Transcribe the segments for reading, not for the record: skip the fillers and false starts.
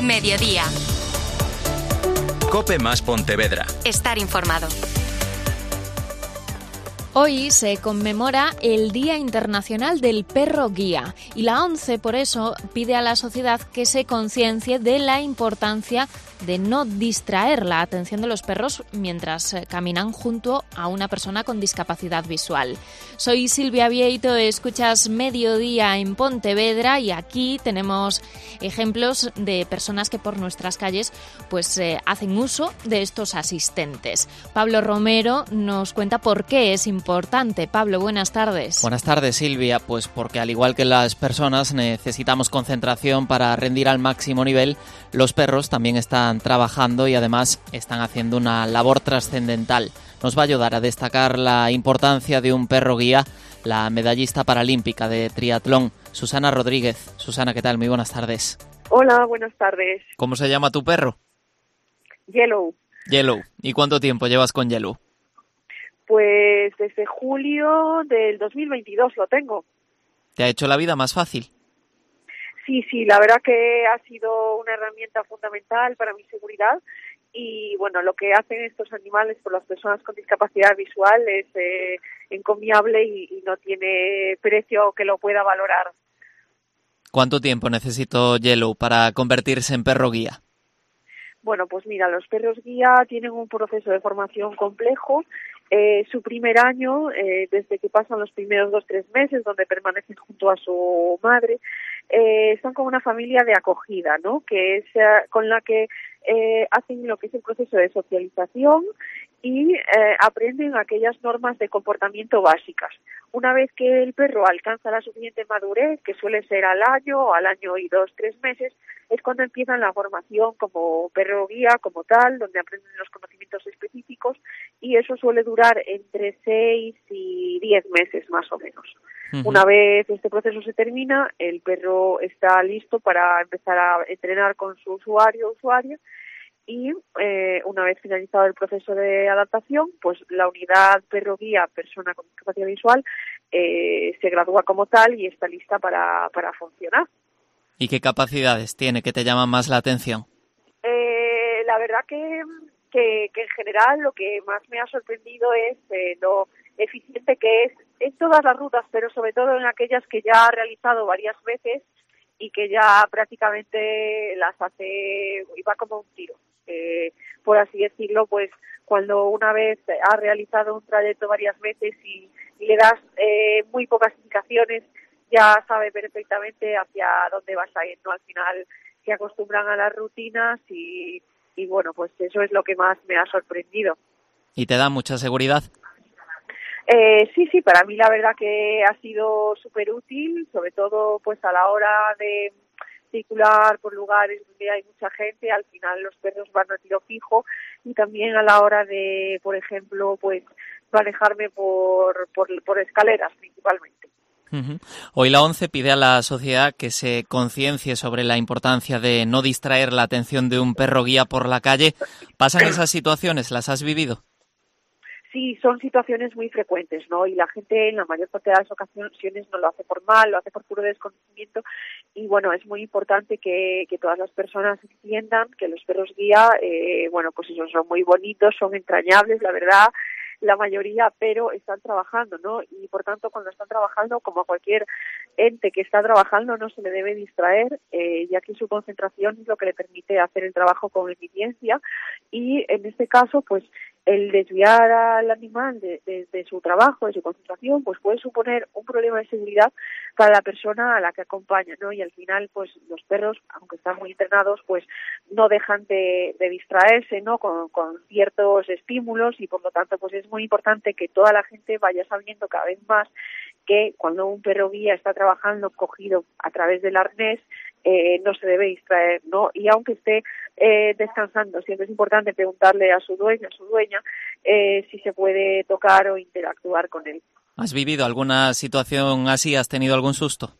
Mediodía. COPE más Pontevedra. Estar informado. Hoy se conmemora el Día Internacional del Perro Guía y la ONCE por eso pide a la sociedad que se conciencie de la importancia de no distraer la atención de los perros mientras caminan junto a una persona con discapacidad visual. Soy Silvia Vieito, escuchas Mediodía en Pontevedra y aquí tenemos ejemplos de personas que por nuestras calles hacen uso de estos asistentes. Pablo Romero nos cuenta por qué es importante. Pablo, buenas tardes. Buenas tardes, Silvia. Pues porque al igual que las personas necesitamos concentración para rendir al máximo nivel, los perros también están trabajando y además están haciendo una labor trascendental. Nos va a ayudar a destacar la importancia de un perro guía la medallista paralímpica de triatlón, Susana Rodríguez. Susana, ¿qué tal? Muy buenas tardes. Hola, buenas tardes. ¿Cómo se llama tu perro? Yellow. Yellow. ¿Y cuánto tiempo llevas con Yellow? Pues desde julio del 2022 lo tengo. ¿Te ha hecho la vida más fácil? Sí, la verdad que ha sido una herramienta fundamental para mi seguridad y bueno, lo que hacen estos animales por las personas con discapacidad visual es encomiable y no tiene precio que lo pueda valorar. ¿Cuánto tiempo necesitó Yellow para convertirse en perro guía? Bueno, pues mira, los perros guía tienen un proceso de formación complejo. Su primer año, desde que pasan los primeros 2-3 meses, donde permanecen junto a su madre, son como una familia de acogida, ¿no? Que es con la que hacen lo que es el proceso de socialización y aprenden aquellas normas de comportamiento básicas. Una vez que el perro alcanza la suficiente madurez, que suele ser al año y 2-3 meses, es cuando empiezan la formación como perro guía, como tal, donde aprenden los conocimientos específicos y eso suele durar entre 6 y 10 meses más o menos. Uh-huh. Una vez este proceso se termina, el perro está listo para empezar a entrenar con su usuario o usuaria y una vez finalizado el proceso de adaptación, pues la unidad perro guía persona con discapacidad visual se gradúa como tal y está lista para funcionar. ¿Y qué capacidades tiene que te llaman más la atención? La verdad que en general lo que más me ha sorprendido es lo eficiente que es en todas las rutas, pero sobre todo en aquellas que ya ha realizado varias veces y que ya prácticamente las hace y va como un tiro. Por así decirlo, pues cuando una vez ha realizado un trayecto varias veces y le das muy pocas indicaciones, ya sabe perfectamente hacia dónde vas a ir, ¿no? Al final se acostumbran a las rutinas y bueno, pues eso es lo que más me ha sorprendido. ¿Y te da mucha seguridad? Sí, para mí la verdad que ha sido súper útil, sobre todo pues a la hora de circular por lugares donde hay mucha gente, al final los perros van a tiro fijo y también a la hora de, por ejemplo, pues manejarme por escaleras principalmente. Uh-huh. Hoy la ONCE pide a la sociedad que se conciencie sobre la importancia de no distraer la atención de un perro guía por la calle. ¿Pasan esas situaciones? ¿Las has vivido? Sí, son situaciones muy frecuentes, ¿no? Y la gente en la mayor parte de las ocasiones no lo hace por mal, lo hace por puro desconocimiento. Y bueno, es muy importante que todas las personas entiendan que los perros guía, pues ellos son muy bonitos, son entrañables, la verdad, la mayoría, pero están trabajando, ¿no? Y por tanto, cuando están trabajando, como a cualquier ente que está trabajando, no se le debe distraer, ya que su concentración es lo que le permite hacer el trabajo con eficiencia. Y en este caso, pues el desviar al animal de su trabajo, de su concentración, pues puede suponer un problema de seguridad para la persona a la que acompaña, ¿no? Y al final, pues los perros, aunque están muy entrenados, pues no dejan de distraerse, ¿no? Con ciertos estímulos y por lo tanto, pues es muy importante que toda la gente vaya sabiendo cada vez más que cuando un perro guía está trabajando cogido a través del arnés, no se debe distraer, ¿no? Y aunque esté descansando, siempre es importante preguntarle a su dueña si se puede tocar o interactuar con él. ¿Has vivido alguna situación así? ¿Has tenido algún susto?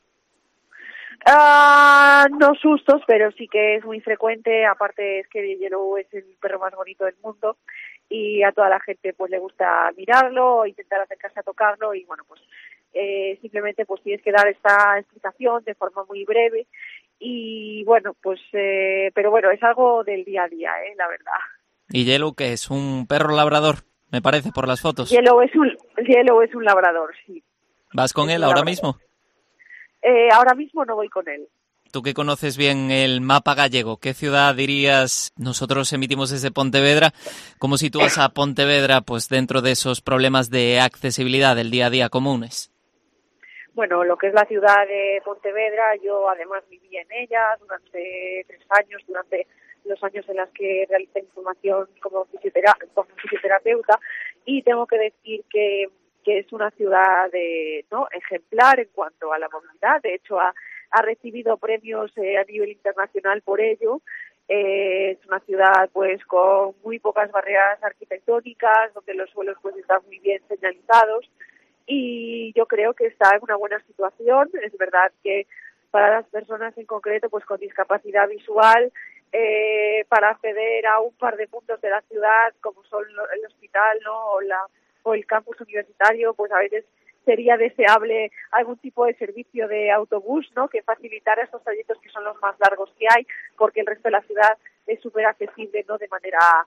No sustos, pero sí que es muy frecuente. Aparte es que Yellow es el perro más bonito del mundo y a toda la gente pues le gusta mirarlo, intentar acercarse a tocarlo y bueno, pues simplemente pues tienes que dar esta explicación de forma muy breve y bueno, pues, pero bueno, es algo del día a día, la verdad. ¿Y Yellow, que es un perro labrador, me parece, por las fotos? Yellow es un labrador, sí. ¿Vas con él ahora mismo? Ahora mismo no voy con él. Tú que conoces bien el mapa gallego, ¿qué ciudad dirías? Nosotros emitimos desde Pontevedra. ¿Cómo sitúas a Pontevedra pues dentro de esos problemas de accesibilidad del día a día comunes? Bueno, lo que es la ciudad de Pontevedra, yo además viví en ella durante 3 años, durante los años en los que realicé mi formación como fisioterapeuta, y tengo que decir que es una ciudad ejemplar en cuanto a la movilidad. De hecho, ha recibido premios a nivel internacional por ello. Es una ciudad pues con muy pocas barreras arquitectónicas, donde los suelos pues están muy bien señalizados, y yo creo que está en una buena situación. Es verdad que para las personas en concreto pues con discapacidad visual, para acceder a un par de puntos de la ciudad, como son el hospital, ¿no?, o el campus universitario, pues a veces sería deseable algún tipo de servicio de autobús, ¿no?, que facilitara estos trayectos que son los más largos que hay, porque el resto de la ciudad es súper accesible, ¿no?, de manera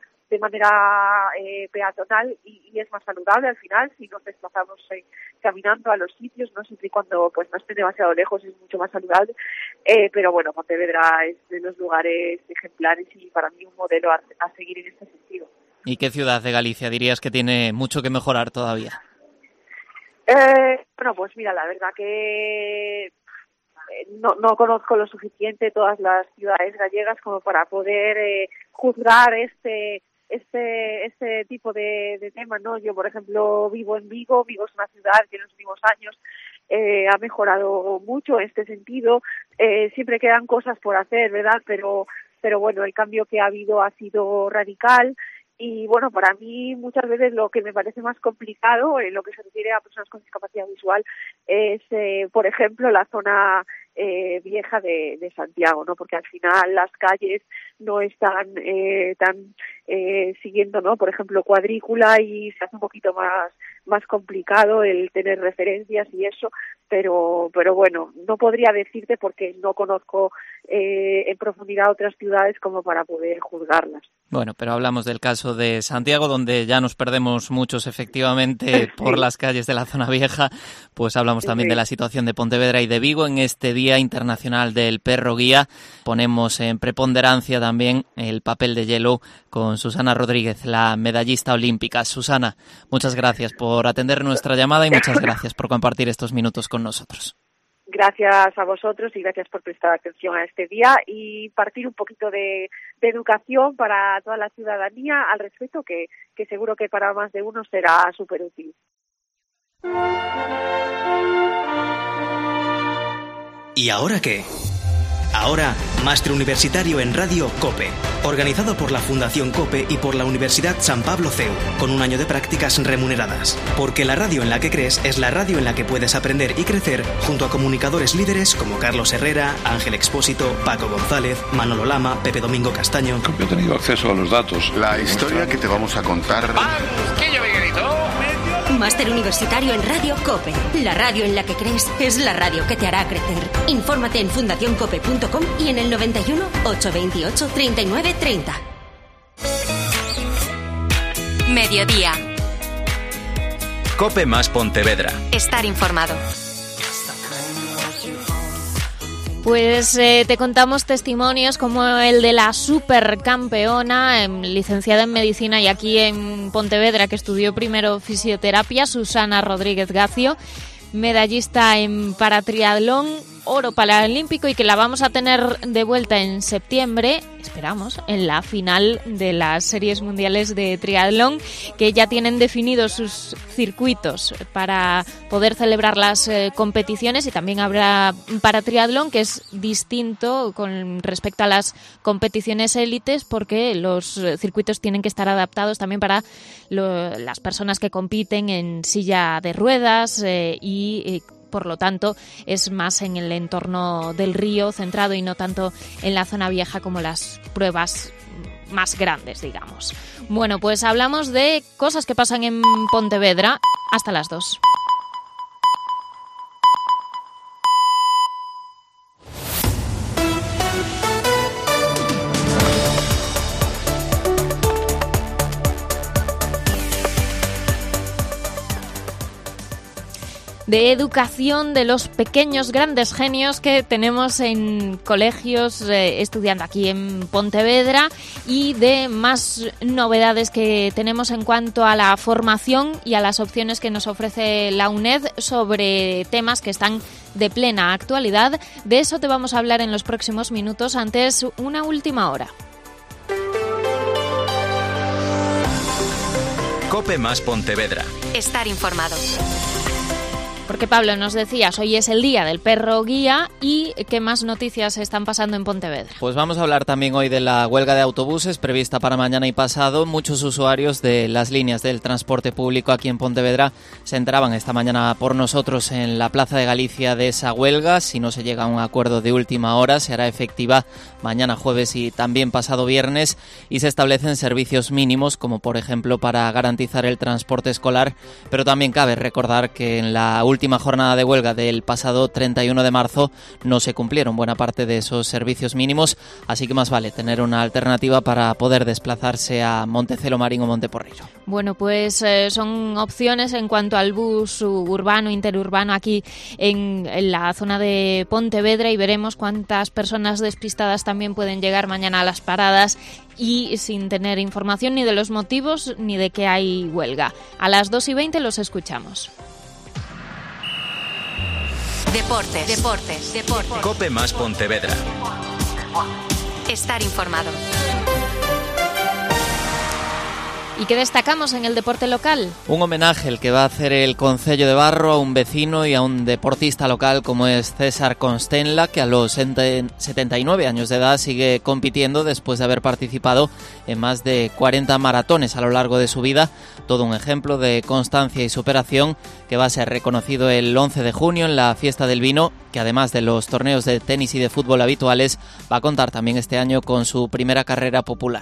peatonal, y es más saludable al final si nos desplazamos caminando a los sitios, no siempre y cuando pues no esté demasiado lejos, es mucho más saludable. Pero bueno, Pontevedra es de los lugares ejemplares y para mí un modelo a seguir en este sentido. ¿Y qué ciudad de Galicia dirías que tiene mucho que mejorar todavía? Bueno, pues mira, la verdad que no conozco lo suficiente todas las ciudades gallegas como para poder juzgar este tipo de temas, ¿no? Yo, por ejemplo, vivo en Vigo. Vigo es una ciudad que en los últimos años ha mejorado mucho en este sentido. Siempre quedan cosas por hacer, ¿verdad? Pero bueno, el cambio que ha habido ha sido radical. Y bueno, para mí muchas veces lo que me parece más complicado en lo que se refiere a personas con discapacidad visual es, por ejemplo, la zona vieja de Santiago, ¿no? Porque al final las calles no están tan siguiendo, ¿no?, por ejemplo, cuadrícula, y se hace un poquito más complicado el tener referencias y eso, pero bueno, no podría decirte porque no conozco en profundidad otras ciudades como para poder juzgarlas. Bueno, pero hablamos del caso de Santiago, donde ya nos perdemos muchos efectivamente por Sí. las calles de la zona vieja. Pues hablamos también de la situación de Pontevedra y de Vigo. En este Día Internacional del Perro Guía ponemos en preponderancia también el papel de Yellow con Susana Rodríguez, la medallista olímpica. Susana, muchas gracias por atender nuestra llamada y muchas gracias por compartir estos minutos con nosotros. Gracias a vosotros y gracias por prestar atención a este día y partir un poquito de educación para toda la ciudadanía al respecto, que seguro que para más de uno será súper útil. ¿Y ahora qué? Ahora, Máster Universitario en Radio COPE, organizado por la Fundación COPE y por la Universidad San Pablo CEU, con un año de prácticas remuneradas. Porque la radio en la que crees es la radio en la que puedes aprender y crecer junto a comunicadores líderes como Carlos Herrera, Ángel Expósito, Paco González, Manolo Lama, Pepe Domingo Castaño. Yo he tenido acceso a los datos. La historia que te vamos a contar. Máster Universitario en Radio COPE. La radio en la que crees es la radio que te hará crecer. Infórmate en fundacioncope.com y en el 91 828 39 30. Mediodía. COPE más Pontevedra. Estar informado. Pues te contamos testimonios como el de la supercampeona, licenciada en Medicina y aquí en Pontevedra, que estudió primero fisioterapia, Susana Rodríguez Gacio, medallista en paratriatlón, oro paralímpico, y que la vamos a tener de vuelta en septiembre, esperamos, en la final de las series mundiales de triatlón, que ya tienen definidos sus circuitos para poder celebrar las competiciones, y también habrá paratriatlón, que es distinto con respecto a las competiciones élites, porque los circuitos tienen que estar adaptados también para las personas que compiten en silla de ruedas y por lo tanto es más en el entorno del río centrado y no tanto en la zona vieja como las pruebas más grandes, digamos. Bueno, pues hablamos de cosas que pasan en Pontevedra hasta las 2. de educación de los pequeños grandes genios que tenemos en colegios estudiando aquí en Pontevedra y de más novedades que tenemos en cuanto a la formación y a las opciones que nos ofrece la UNED sobre temas que están de plena actualidad. De eso te vamos a hablar en los próximos minutos. Antes, una última hora. COPE más Pontevedra. Estar informado. Porque, Pablo, nos decías, hoy es el día del perro guía y ¿qué más noticias están pasando en Pontevedra? Pues vamos a hablar también hoy de la huelga de autobuses prevista para mañana y pasado. Muchos usuarios de las líneas del transporte público aquí en Pontevedra se enteraban esta mañana por nosotros en la Plaza de Galicia de esa huelga. Si no se llega a un acuerdo de última hora, se hará efectiva mañana jueves y también pasado viernes, y se establecen servicios mínimos, como por ejemplo para garantizar el transporte escolar, pero también cabe recordar que en la última jornada de huelga del pasado 31 de marzo no se cumplieron buena parte de esos servicios mínimos, así que más vale tener una alternativa para poder desplazarse a Montecelo Marín o Monteporreiro. Bueno, pues son opciones en cuanto al bus urbano, interurbano aquí en la zona de Pontevedra, y veremos cuántas personas despistadas también pueden llegar mañana a las paradas y sin tener información ni de los motivos ni de que hay huelga. A las 2:20 los escuchamos. Deportes. COPE más Pontevedra. Estar informado. ¿Y qué destacamos en el deporte local? Un homenaje el que va a hacer el Concello de Barro a un vecino y a un deportista local como es César Constenla, que a los 79 años de edad sigue compitiendo después de haber participado en más de 40 maratones a lo largo de su vida. Todo un ejemplo de constancia y superación que va a ser reconocido el 11 de junio en la Fiesta del Vino, que además de los torneos de tenis y de fútbol habituales, va a contar también este año con su primera carrera popular.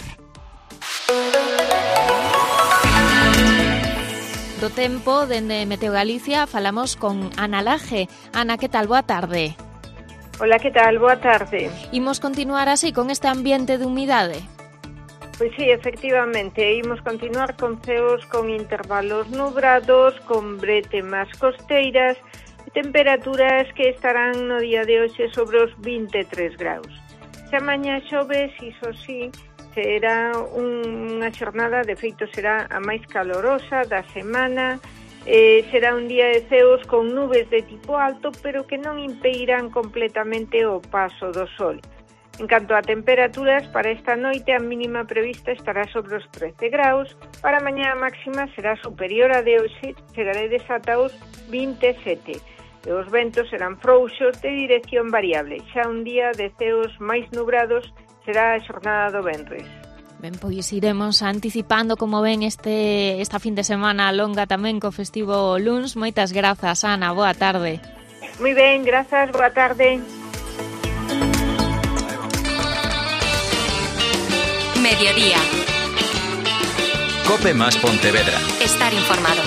Do tempo, dende Meteo Galicia, falamos con Ana Laje. Ana, que tal? Boa tarde. Hola, que tal? Boa tarde. Imos continuar así, con este ambiente de humidade? Pois sí, efectivamente, imos continuar con ceos con intervalos nubrados, con bretemas costeiras e temperaturas que estarán no día de hoxe sobre os 23 graus. Se mañá xoves, iso sí, será unha xornada, de feito será a máis calorosa da semana, será un día de ceos con nubes de tipo alto, pero que non impedirán completamente o paso do sol. En canto a temperaturas, para esta noite a mínima prevista estará sobre os 13 graus, para mañá a máxima será superior a de hoxe, chegaredes ata os 27, e os ventos serán frouxos de dirección variable. Xa un día de ceos máis nubrados será a xornada do venres. Ben, pois iremos anticipando como ven esta fin de semana longa tamén co festivo luns. Moitas grazas, Ana, boa tarde. Moi ben, grazas, boa tarde. Mediodía. COPE más Pontevedra. Estar informado.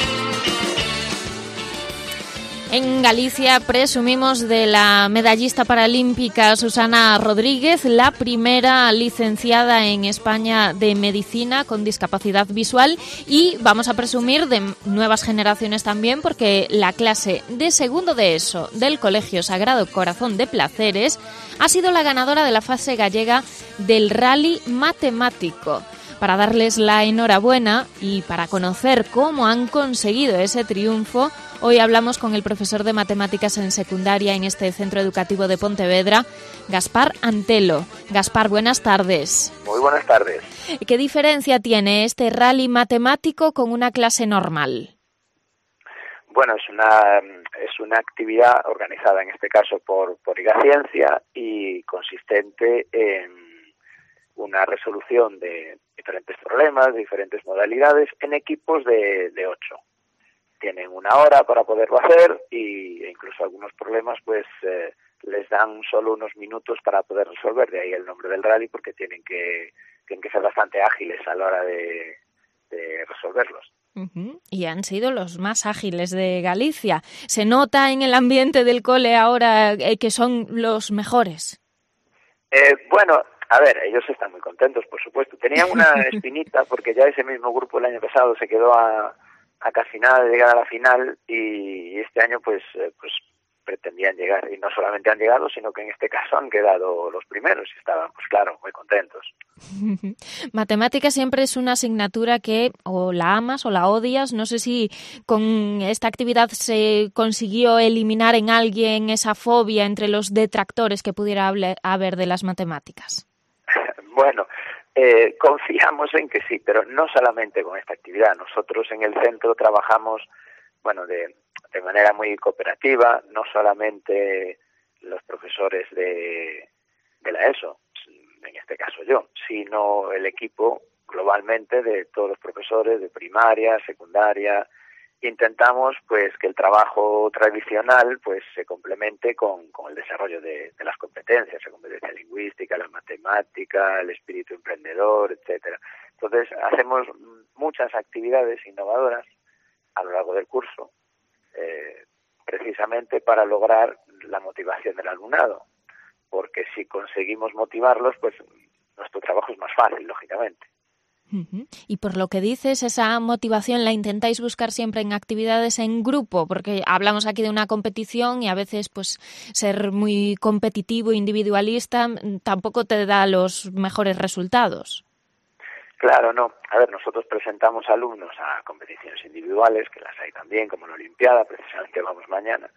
En Galicia presumimos de la medallista paralímpica Susana Rodríguez, la primera licenciada en España de medicina con discapacidad visual, y vamos a presumir de nuevas generaciones también, porque la clase de segundo de ESO del Colegio Sagrado Corazón de Placeres ha sido la ganadora de la fase gallega del Rally Matemático. Para darles la enhorabuena y para conocer cómo han conseguido ese triunfo, hoy hablamos con el profesor de matemáticas en secundaria en este centro educativo de Pontevedra, Gaspar Antelo. Gaspar, buenas tardes. Muy buenas tardes. ¿Qué diferencia tiene este rally matemático con una clase normal? Bueno, es una actividad organizada en este caso por Igaciencia y consistente en una resolución de diferentes problemas, de diferentes modalidades, en equipos de 8. Tienen una hora para poderlo hacer e incluso algunos problemas pues les dan solo unos minutos para poder resolver, de ahí el nombre del rally, porque tienen que ser bastante ágiles a la hora de resolverlos. Uh-huh. Y han sido los más ágiles de Galicia. ¿Se nota en el ambiente del cole ahora que son los mejores? Bueno, a ver, ellos están muy contentos, por supuesto. Tenían una espinita porque ya ese mismo grupo el año pasado se quedó a a casi nada de llegar a la final, y este año pues pretendían llegar, y no solamente han llegado, sino que en este caso han quedado los primeros y estaban, pues claro, muy contentos. Matemática siempre es una asignatura que o la amas o la odias. No sé si con esta actividad se consiguió eliminar en alguien esa fobia entre los detractores que pudiera haber de las matemáticas. Bueno, confiamos en que sí, pero no solamente con esta actividad. Nosotros en el centro trabajamos, bueno, de manera muy cooperativa, no solamente los profesores de la ESO, en este caso yo, sino el equipo globalmente de todos los profesores de primaria, secundaria. Intentamos pues que el trabajo tradicional pues se complemente con el desarrollo de las competencias, la competencia lingüística, la matemática, el espíritu emprendedor, etcétera. Entonces hacemos muchas actividades innovadoras a lo largo del curso, precisamente para lograr la motivación del alumnado, porque si conseguimos motivarlos, pues nuestro trabajo es más fácil, lógicamente. Uh-huh. Y por lo que dices, esa motivación la intentáis buscar siempre en actividades en grupo, porque hablamos aquí de una competición y a veces pues ser muy competitivo, individualista, tampoco te da los mejores resultados. Claro, no. A ver, nosotros presentamos alumnos a competiciones individuales, que las hay también, como la Olimpiada, precisamente vamos mañana,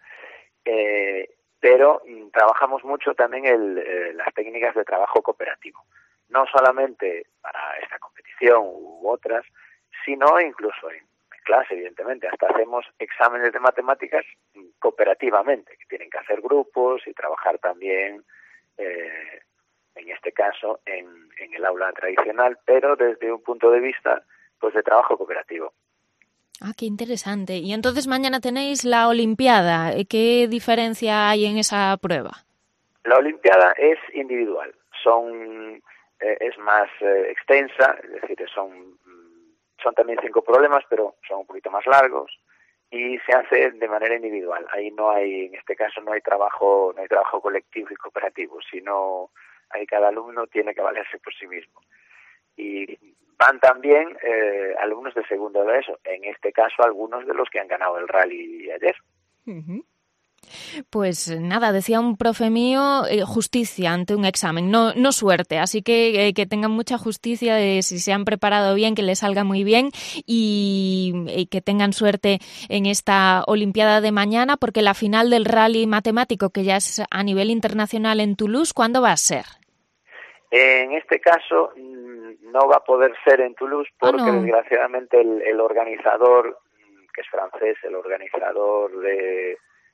pero trabajamos mucho también las técnicas de trabajo cooperativo, no solamente para esta competición u otras, sino incluso en clase, evidentemente. Hasta hacemos exámenes de matemáticas cooperativamente, que tienen que hacer grupos y trabajar también, en este caso, en el aula tradicional, pero desde un punto de vista pues de trabajo cooperativo. Ah, qué interesante. Y entonces mañana tenéis la Olimpiada. ¿Qué diferencia hay en esa prueba? La Olimpiada es individual, es más extensa, es decir, son también 5 problemas, pero son un poquito más largos y se hace de manera individual. Ahí no hay, en este caso, no hay trabajo colectivo y cooperativo, sino ahí cada alumno tiene que valerse por sí mismo. Y van también alumnos de segundo de ESO, en este caso algunos de los que han ganado el rally ayer. Uh-huh. Pues nada, decía un profe mío, justicia ante un examen, no suerte, así que tengan mucha justicia de si se han preparado bien, que les salga muy bien y que tengan suerte en esta Olimpiada de mañana, porque la final del rally matemático, que ya es a nivel internacional en Toulouse, ¿cuándo va a ser? En este caso no va a poder ser en Toulouse porque desgraciadamente el organizador, que es francés, el organizador del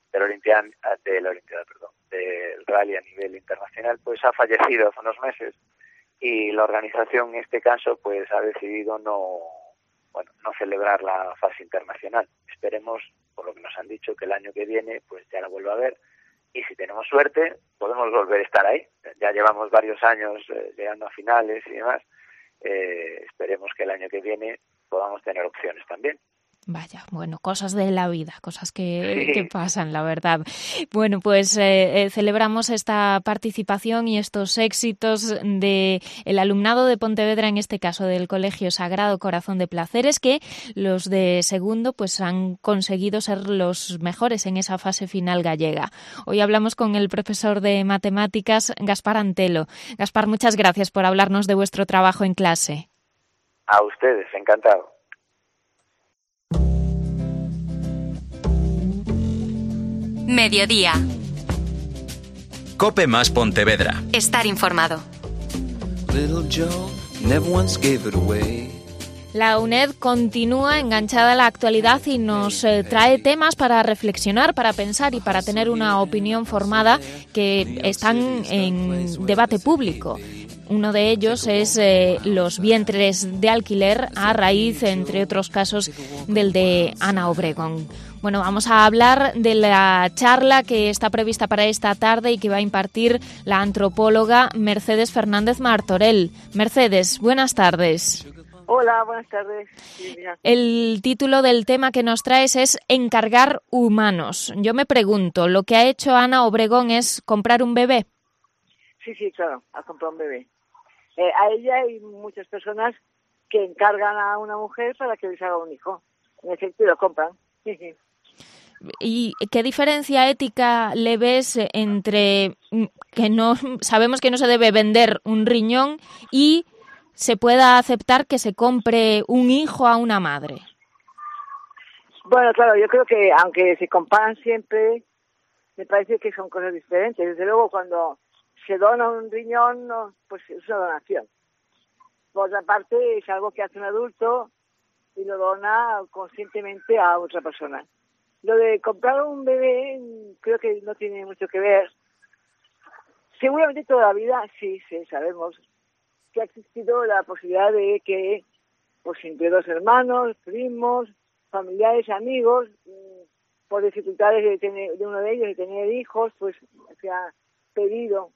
rally a nivel internacional, pues ha fallecido hace unos meses y la organización en este caso pues ha decidido no celebrar la fase internacional. Esperemos, por lo que nos han dicho, que el año que viene pues ya la vuelva a ver y si tenemos suerte podemos volver a estar ahí. Ya llevamos varios años llegando a finales y demás. Esperemos que el año que viene podamos tener opciones también. Vaya, bueno, cosas de la vida, cosas que pasan, la verdad. Bueno, pues celebramos esta participación y estos éxitos del alumnado de Pontevedra, en este caso del Colegio Sagrado Corazón de Placeres, que los de segundo pues han conseguido ser los mejores en esa fase final gallega. Hoy hablamos con el profesor de matemáticas, Gaspar Antelo. Gaspar, muchas gracias por hablarnos de vuestro trabajo en clase. A ustedes, encantado. Mediodía. COPE más Pontevedra. Estar informado. La UNED continúa enganchada a la actualidad y nos trae temas para reflexionar, para pensar y para tener una opinión formada que están en debate público. Uno de ellos es los vientres de alquiler a raíz, entre otros casos, del de Ana Obregón. Bueno, vamos a hablar de la charla que está prevista para esta tarde y que va a impartir la antropóloga Mercedes Fernández Martorell. Mercedes, buenas tardes. Hola, buenas tardes. El título del tema que nos traes es Encargar humanos. Yo me pregunto, ¿lo que ha hecho Ana Obregón es comprar un bebé? Sí, claro, ha comprado un bebé. A ella hay muchas personas que encargan a una mujer para que les haga un hijo. en efecto lo compran. ¿Y qué diferencia ética le ves entre que no sabemos que no se debe vender un riñón y se pueda aceptar que se compre un hijo a una madre? Bueno, claro, yo creo que aunque se comparan siempre, me parece que son cosas diferentes. Desde luego, cuando se dona un riñón, no, pues es una donación. Por otra parte, es algo que hace un adulto y lo dona conscientemente a otra persona. Lo de comprar un bebé creo que no tiene mucho que ver. Seguramente toda la vida sí sabemos que ha existido la posibilidad de que, pues entre dos hermanos, primos, familiares, amigos, por dificultades de uno de ellos de tener hijos, pues se ha pedido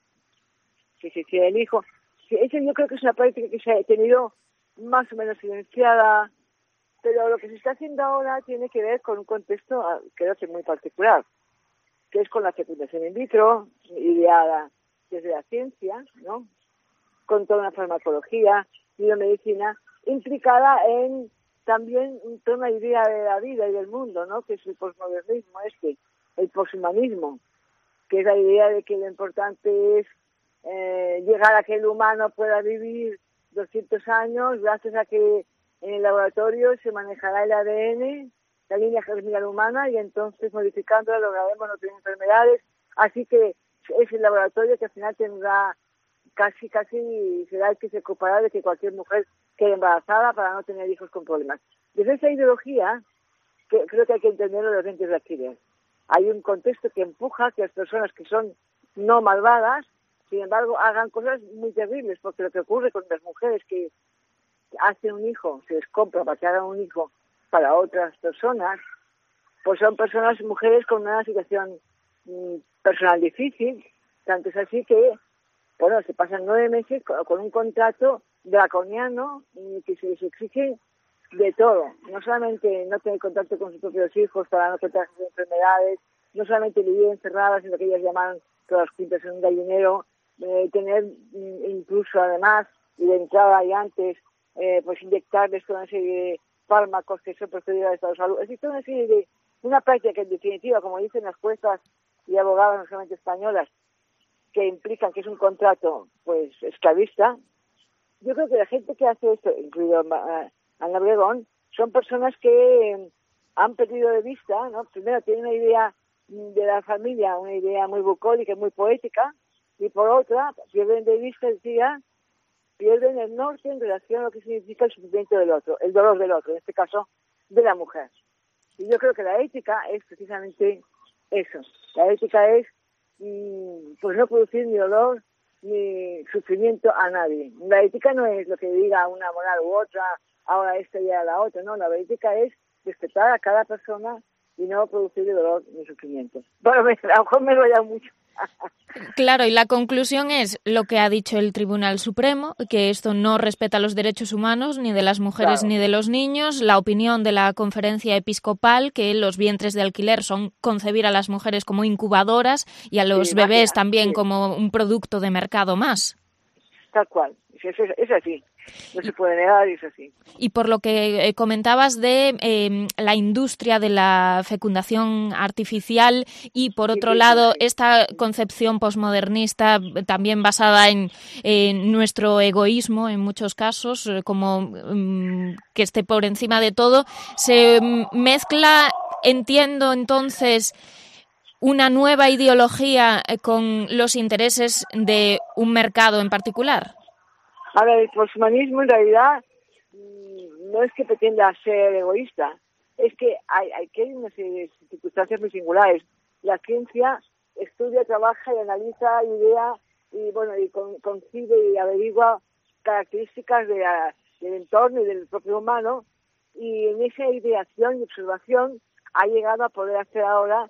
que se hiciera el hijo. Eso yo creo que es una práctica que se ha tenido más o menos silenciada, pero lo que se está haciendo ahora tiene que ver con un contexto, creo que muy particular, que es con la fecundación in vitro, ideada desde la ciencia, ¿no? Con toda una farmacología, biomedicina, implicada en también toda una idea de la vida y del mundo, ¿no? Que es el posmodernismo el poshumanismo, que es la idea de que lo importante es llegar a que el humano pueda vivir 200 años gracias a que en el laboratorio se manejará el ADN, la línea germinal humana, y entonces modificándola lograremos no tener enfermedades. Así que es el laboratorio que al final tendrá casi será el que se ocupará de que cualquier mujer quede embarazada para no tener hijos con problemas. Desde esa ideología, que creo que hay que entenderlo de los dientes de Aquiles. Hay un contexto que empuja que las personas que son no malvadas, sin embargo, hagan cosas muy terribles, porque lo que ocurre con las mujeres que hacen un hijo, se les compra para que hagan un hijo para otras personas, pues son mujeres con una situación personal difícil, tanto es así que, bueno, se pasan 9 meses con un contrato draconiano que se les exige de todo, no solamente no tener contacto con sus propios hijos para no contagiarse enfermedades, no solamente vivir encerradas en lo que ellas llaman todas las quintas en un gallinero, tener incluso además, y de entrada y antes, pues inyectarles toda una serie de fármacos que son procedidos del estado de salud. Es decir, toda una serie de una práctica que en definitiva, como dicen las juezas y abogadas no solamente españolas, que implican que es un contrato pues esclavista. Yo creo que la gente que hace esto, incluido Ana Obregón, son personas que han perdido de vista, ¿no? Primero tienen una idea de la familia, una idea muy bucólica, muy poética, y por otra pierden de vista, pierden el norte en relación a lo que significa el sufrimiento del otro, el dolor del otro, en este caso de la mujer. Y yo creo que la ética es precisamente eso. La ética es pues no producir ni dolor ni sufrimiento a nadie. La ética no es lo que diga una moral u otra, ahora esta y ahora la otra, no. La ética es respetar a cada persona y no producir dolor ni sufrimiento. Bueno, a lo mejor me lo he dado mucho. Claro, y la conclusión es lo que ha dicho el Tribunal Supremo, que esto no respeta los derechos humanos ni de las mujeres Claro. ni de los niños, la opinión de la Conferencia Episcopal, que los vientres de alquiler son concebir a las mujeres como incubadoras y a los bebés también como un producto de mercado más. Tal cual, es así. No se puede negar y es así. Y por lo que comentabas de la industria de la fecundación artificial y, por otro lado, esta concepción posmodernista también basada en nuestro egoísmo, en muchos casos, como que esté por encima de todo, se mezcla, entiendo, entonces, una nueva ideología con los intereses de un mercado en particular. A ver, el poshumanismo en realidad no es que pretenda ser egoísta, es que hay unas circunstancias muy singulares. La ciencia estudia, trabaja y analiza, idea y bueno y concibe y averigua características del entorno y del propio humano, y en esa ideación y observación ha llegado a poder hacer ahora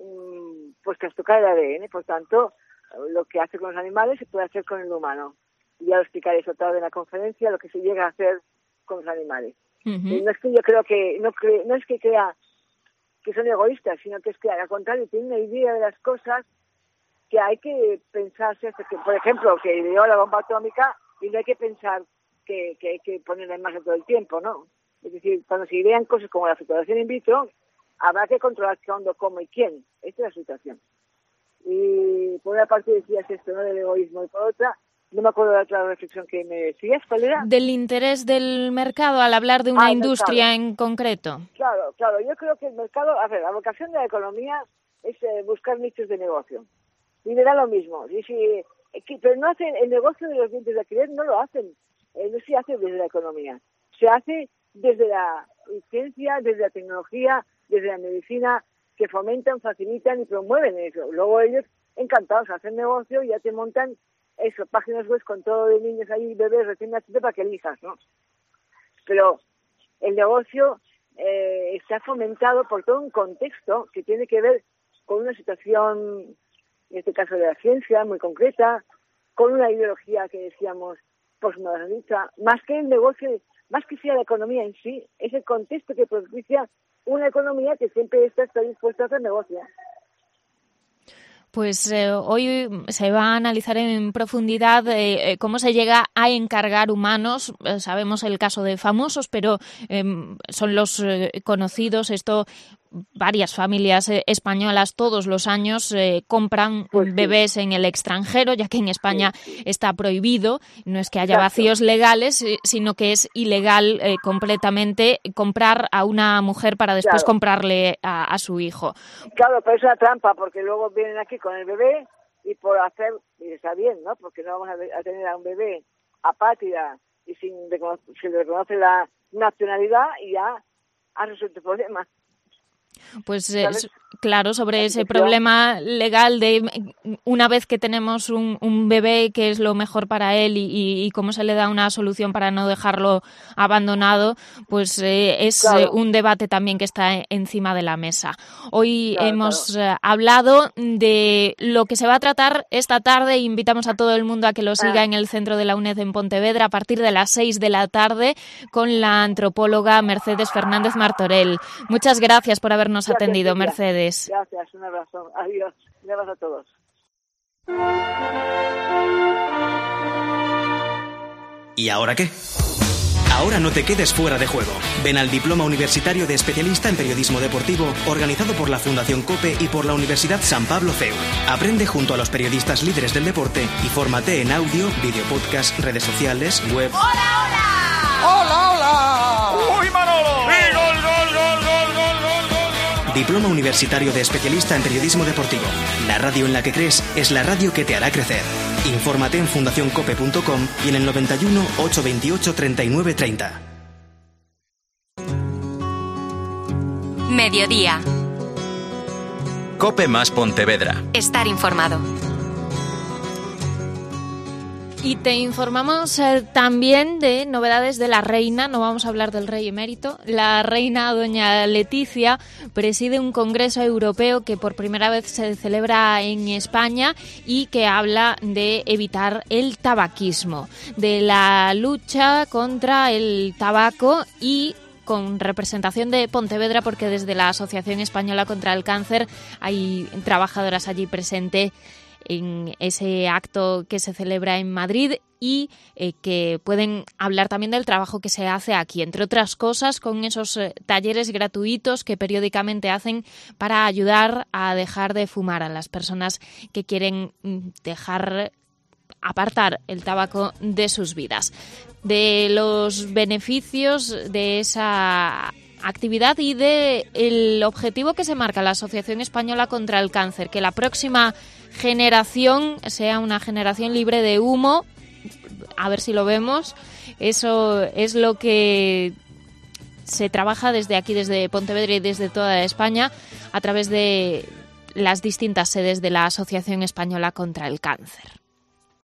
pues trastocar el ADN. Por tanto, lo que hace con los animales se puede hacer con el humano. Ya lo explicaré eso tarde en la conferencia, lo que se llega a hacer con los animales. Uh-huh. No es que yo creo que no es que crea que son egoístas, sino que es que al contrario tienen una idea de las cosas que hay que pensarse, que, por ejemplo, que ideó la bomba atómica y no hay que pensar que hay que ponerla en marcha todo el tiempo, ¿no? Es decir, cuando se idean cosas como la fecundación in vitro, habrá que controlar cuándo, cómo y quién. Esta es la situación. Y por una parte decías esto, ¿no?, del egoísmo, y por otra, no me acuerdo de la otra reflexión que me decías, ¿cuál era? Del interés del mercado al hablar de una industria en concreto. Claro, yo creo que el mercado, la vocación de la economía es buscar nichos de negocio. Y me da lo mismo. Pero no hacen el negocio de los dientes de alquiler, no lo hacen. No se hace desde la economía. Se hace desde la ciencia, desde la tecnología, desde la medicina, que fomentan, facilitan y promueven eso. Luego ellos, encantados, hacen negocio y ya te montan eso, páginas web con todo de niños ahí, bebés recién nacidos para que elijas, ¿no? Pero el negocio está fomentado por todo un contexto que tiene que ver con una situación, en este caso de la ciencia, muy concreta, con una ideología que decíamos postmodernista, más que el negocio, más que sea la economía en sí, es el contexto que propicia una economía que siempre está dispuesta a hacer negocio. Pues hoy se va a analizar en profundidad cómo se llega a encargar humanos. Sabemos el caso de famosos, pero son los conocidos. Esto, varias familias españolas todos los años compran bebés en el extranjero, ya que en España está prohibido. No es que haya vacíos legales, sino que es ilegal completamente comprar a una mujer para después comprarle a su hijo. Claro, pero es una trampa, porque luego vienen aquí con el bebé y por hacer, y está bien, ¿no? Porque no vamos a tener a un bebé apátrida y sin le reconoce la nacionalidad y ya ha resuelto el problema. Pues claro, sobre ese problema legal de una vez que tenemos un bebé, qué es lo mejor para él y cómo se le da una solución para no dejarlo abandonado, pues es un debate también que está encima de la mesa. Hoy hemos hablado de lo que se va a tratar esta tarde. Invitamos a todo el mundo a que lo siga en el Centro de la UNED en Pontevedra a partir de las 6 de la tarde con la antropóloga Mercedes Fernández Martorell. Muchas gracias por habernos atendido, Mercedes. Gracias, un abrazo. Adiós. Un abrazo a todos. ¿Y ahora qué? Ahora no te quedes fuera de juego. Ven al Diploma Universitario de Especialista en Periodismo Deportivo, organizado por la Fundación COPE y por la Universidad San Pablo CEU. Aprende junto a los periodistas líderes del deporte y fórmate en audio, video podcast, redes sociales, web... ¡Hola, hola! ¡Hola, hola! ¡Uy, Manolo! ¡Sí, gol, gol, gol, gol, gol, gol, gol! Diploma Universitario de Especialista en Periodismo Deportivo. La radio en la que crees es la radio que te hará crecer. Infórmate en fundacioncope.com y en el 91 828 39 30. Mediodía. Cope más Pontevedra. Estar informado. Y te informamos también de novedades de la reina. No vamos a hablar del rey emérito. La reina doña Leticia preside un congreso europeo que por primera vez se celebra en España y que habla de evitar el tabaquismo, de la lucha contra el tabaco y con representación de Pontevedra, porque desde la Asociación Española contra el Cáncer hay trabajadoras allí presentes en ese acto que se celebra en Madrid y que pueden hablar también del trabajo que se hace aquí, entre otras cosas, con esos talleres gratuitos que periódicamente hacen para ayudar a dejar de fumar a las personas que quieren apartar el tabaco de sus vidas. De los beneficios de esa actividad y de el objetivo que se marca la Asociación Española contra el Cáncer, que la próxima generación sea una generación libre de humo. A ver si lo vemos. Eso es lo que se trabaja desde aquí, desde Pontevedra y desde toda España, a través de las distintas sedes de la Asociación Española contra el Cáncer.